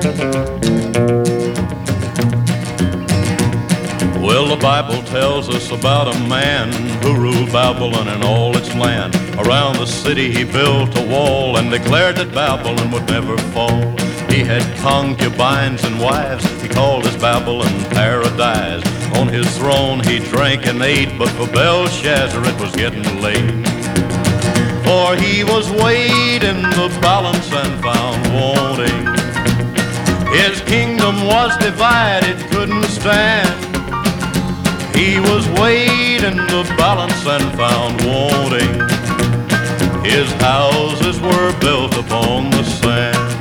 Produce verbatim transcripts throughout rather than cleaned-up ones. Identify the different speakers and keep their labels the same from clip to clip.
Speaker 1: Well, the Bible tells us about a man who ruled Babylon and all its land. Around the city he built a wall and declared that Babylon would never fall. He had concubines and wives, he called his Babylon paradise. On his throne he drank and ate, but for Belshazzar it was getting late. For he was weighed in the balance and found wanting. His kingdom was divided, couldn't stand. He was weighed in the balance and found wanting. His houses were built upon the sand.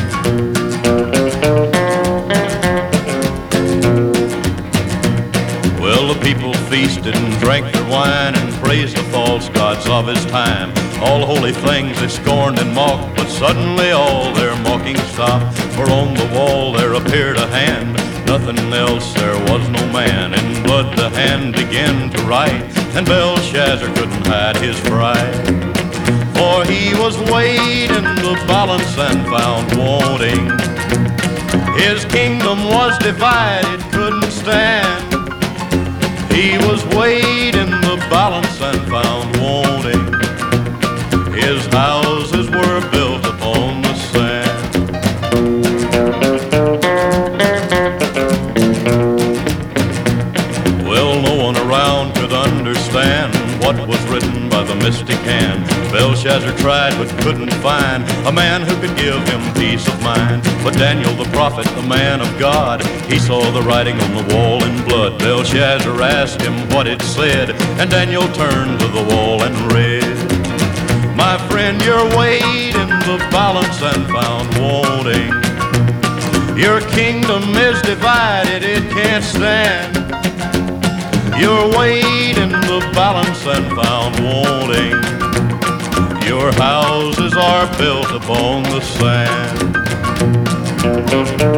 Speaker 1: Well, the people feasted and drank their wine and praised the false gods of his time. All holy things they scorned and mocked, but suddenly all their mocking stopped. For on the wall there appeared a hand, nothing else, there was no man. In blood the hand began to write, and Belshazzar couldn't hide his pride. For he was weighed in the balance and found wanting. His kingdom was divided, couldn't stand. He was weighed in the balance and found wanting. His houses were built upon the sand. Well, no one around could understand what was written by the mystic hand. Belshazzar tried but couldn't find a man who could give him peace of mind. But Daniel the prophet, the man of God, he saw the writing on the wall in blood. Belshazzar asked him what it said, and Daniel turned to the wall and read. My friend, you're weighed in the balance and found wanting. Your kingdom is divided, it can't stand. You're weighed in the balance and found wanting. Your houses are built upon the sand.